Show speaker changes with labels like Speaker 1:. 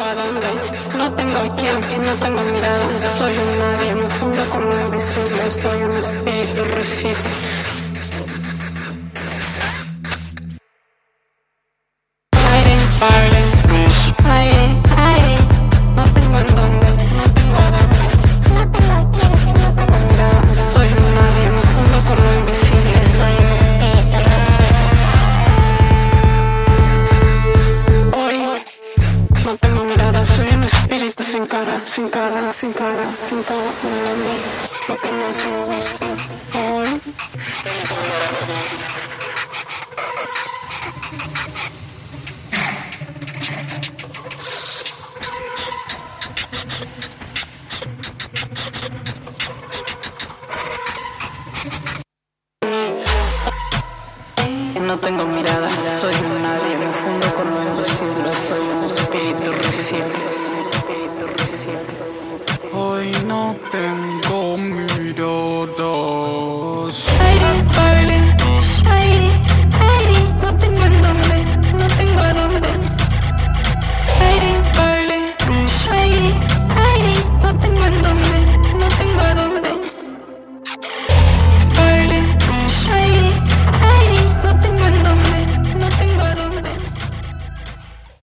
Speaker 1: a dónde, no tengo a quién y no tengo mirada. Soy un nadie, me fundo como invisible, soy un espíritu resiste. Aire, aire, aire, aire, no tengo en dónde, no tengo a dónde, no tengo a quién y no tengo mirada. Soy un nadie, me fundo como invisible, soy un espíritu resiste. Hoy no tengo mirada, soy un espíritu sin cara, sin cara, sin cara, sin cara, volando, no tengo sentido. Hoy no tengo mirada, soy un nadie, me fundo con lo invisible, soy un espíritu reciente.